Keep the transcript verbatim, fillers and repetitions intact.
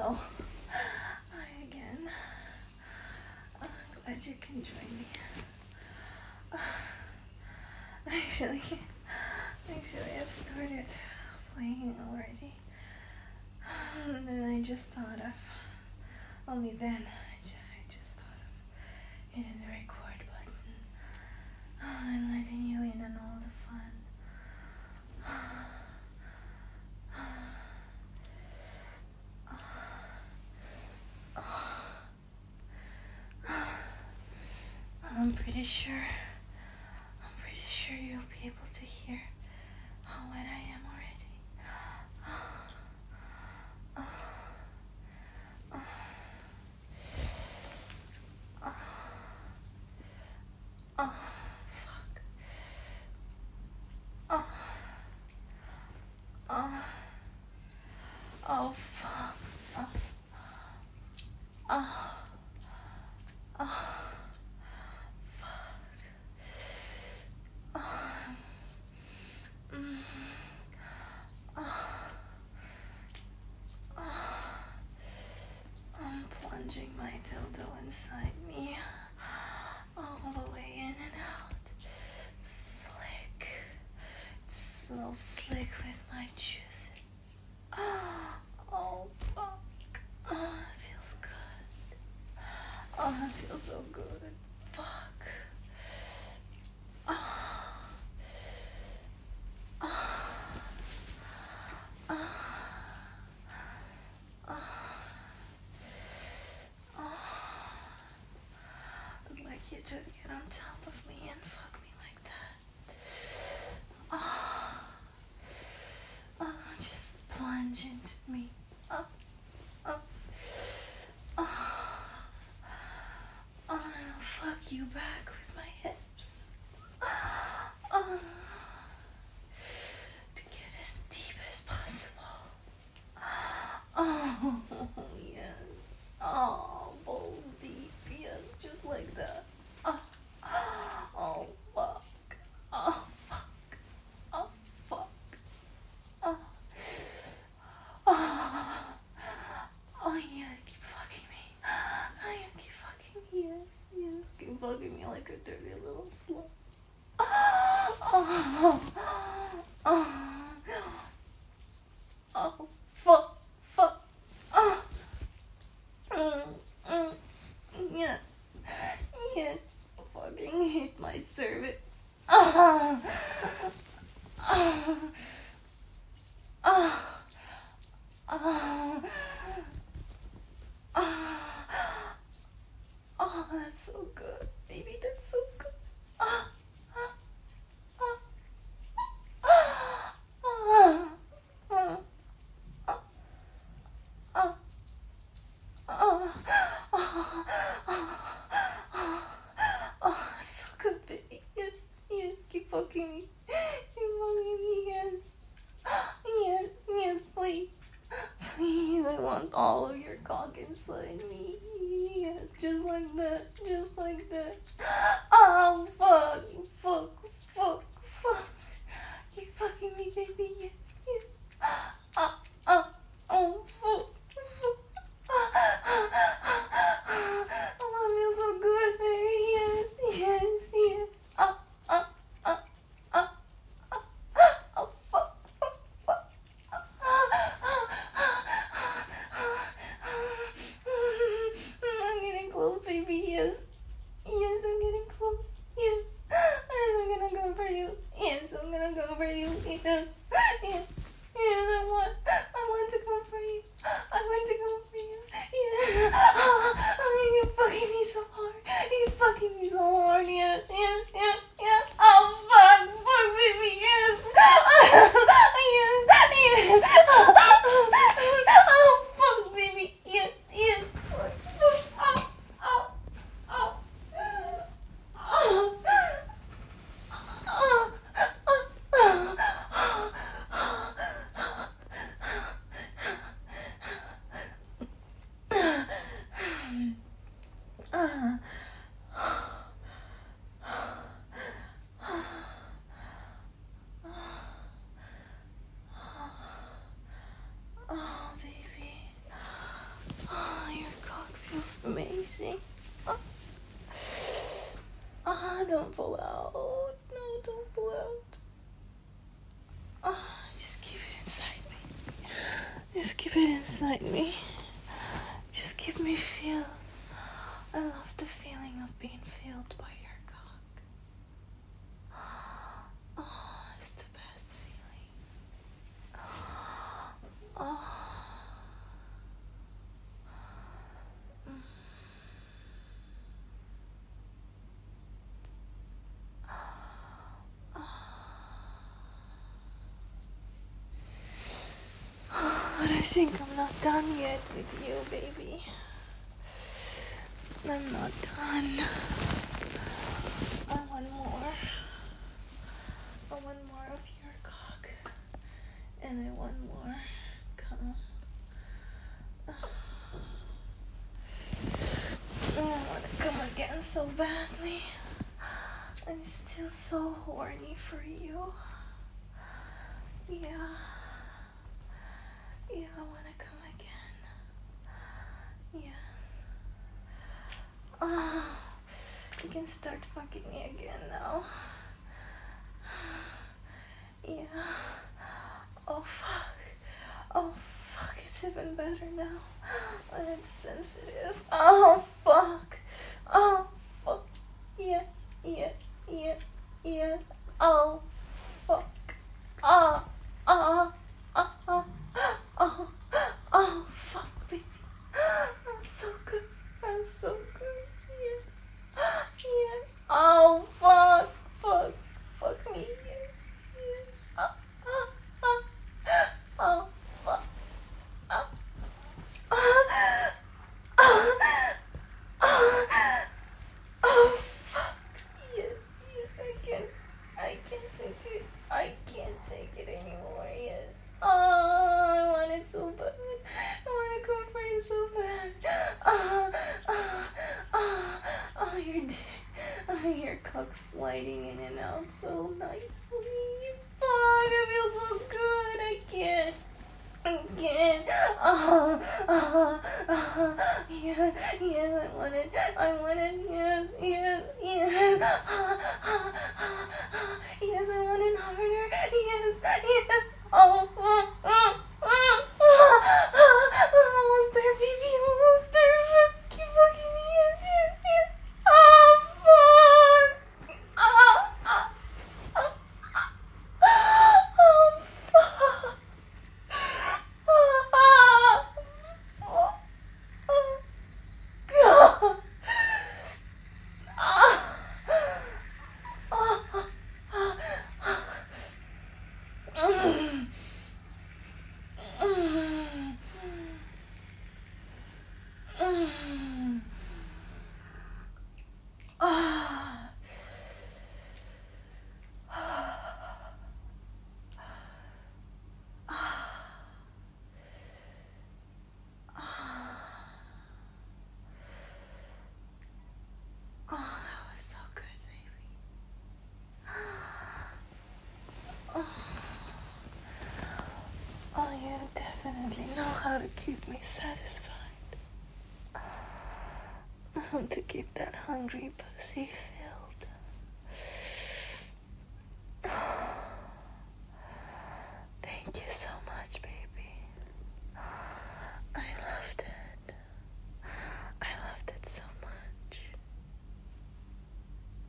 hello. Hi again. I'm glad you can join me. Uh, actually, actually, I've started playing already. And then I just thought of, only then, I, ju- I just thought of hitting the record button oh, and letting you in on all the fun. I'm pretty sure, I'm pretty sure you'll be able to hear how wet I am already. Oh, oh, oh, oh, fuck. Oh, oh, oh, fuck. Oh, oh, oh. I'm plunging my dildo inside me, all the way in and out. Slick. It's a little slick with my juices. Oh, fuck. Oh, it feels good. Oh, it feels so good. Fuck. I'd like you to get on top of me and fuck me like that. Oh, oh just plunge into me. Oh, oh, oh, oh, I'll fuck you back with my hips. Oh, to get as deep as possible. Oh, yes. Oh, balls deep. Yes, just like that. Oh, oh, fuck. Oh, fuck. Oh, fuck. Oh, oh, oh, yeah, keep fucking me. Oh, yeah, keep fucking me. Yes, yes, keep fucking me like a dirty little slut. Oh, oh, oh, fuck, fuck. Oh, mm, mm, yeah, yes, fucking hate my cervix. Oh, oh, oh, oh, oh, oh, that's so good, baby, that's so good. Oh, oh, oh, oh, oh, oh, oh. Oh, oh, oh, oh, so good, baby. Yes, yes, keep fucking me. Keep fucking me, yes. Yes, yes, please. Please, I want all of your cock inside me. Yes, just like that, just like that. Oh, fuck, fuck, fuck, fuck. Keep fucking me, baby, yes, yes. Oh, oh, oh, fuck. Oh, I feel so good, baby. Yes, yes, yes. Oh, oh, oh, oh, oh, oh, fuck, fuck, fuck. I'm getting close, baby. Yes, yes, I'm getting close. Yes, yes, I'm gonna go for you. Yes, I'm gonna go for you. Yes, yes, yes. I want, I want to go for you. I want to go for you. Yeah. Oh, oh, you're fucking me so hard. You're fucking me so hard. Yes, yes, yes, yes. Oh, fuck, fuck, baby, yes. Yes, yes. Oh, fuck, baby, yes, yes. Oh, oh, oh. Oh, oh, oh, oh. amazing. Oh, oh, don't pull out. No, don't pull out. Oh, just keep it inside me. Just keep it inside me. Just keep me feel. I love the feeling of being filled by your cock. Oh, it's the best feeling. Oh. But I think I'm not done yet with you, baby. I'm not done. I want more. I want more of your cock. And I want more. Come. I want to come again so badly. I'm still so horny for you. Yeah. Yeah, I want to come again. Yeah. Oh, you can start fucking me again now. Yeah. Oh, fuck. Oh, fuck. It's even better now. And it's sensitive. Oh, fuck. Oh, fuck. Yeah, yeah, yeah, yeah. Oh, fuck. Oh, oh, oh, oh, oh, oh, fuck, baby. That's so good. That's so good. Yeah. Yeah. Oh, fuck. Fuck. Fuck me. Yeah. Yeah. Oh, oh, oh. Oh, fuck. Oh. Oh. Oh. Oh. Oh, fuck. Yes. Yes, I can. I can take it. I can't take it anymore. Yes. Oh, I want it so bad. I want to come for you so bad. Oh, oh, oh, oh, your, oh, your cock sliding in and out so nicely. Fuck, I feel so good. I can't. I can't. Oh, oh, oh, yes, yes, I want it. I want it. Yes, yes, yes. Oh, oh, oh, oh, yes, I want it harder. Yes, yes. Oh, oh, oh, oh, oh, oh, almost there, baby. Almost there. Fuck, keep fucking me. Yes, yes, yes. Oh, fuck. Oh, oh, oh, oh, fuck. Oh, you definitely know how to keep me satisfied. How to keep that hungry pussy